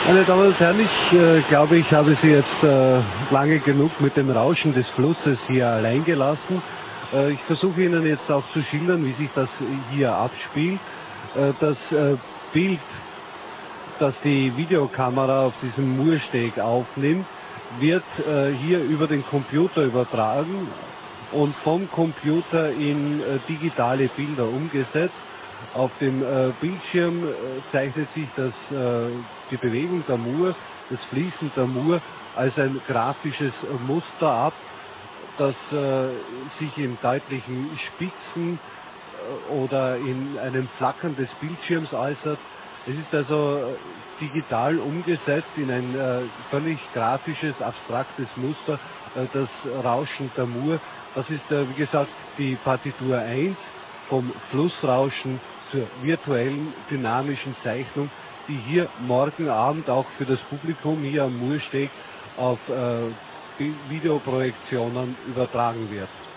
Meine Damen und Herren, ich glaube, ich habe Sie jetzt lange genug mit dem Rauschen des Flusses hier allein gelassen. Ich versuche Ihnen jetzt auch zu schildern, wie sich das hier abspielt. Das Bild, das die Videokamera auf diesem Mursteg aufnimmt, wird hier über den Computer übertragen und vom Computer in digitale Bilder umgesetzt. Auf dem Bildschirm zeichnet sich die Bewegung der Mur, das Fließen der Mur als ein grafisches Muster ab, das sich in deutlichen Spitzen oder in einem Flackern des Bildschirms äußert. Es ist also digital umgesetzt in ein völlig grafisches, abstraktes Muster, das Rauschen der Mur. Das ist, wie gesagt, die Partitur 1 vom Flussrauschen zur virtuellen dynamischen Zeichnung, die hier morgen Abend auch für das Publikum hier am Mursteg auf Videoprojektionen übertragen wird.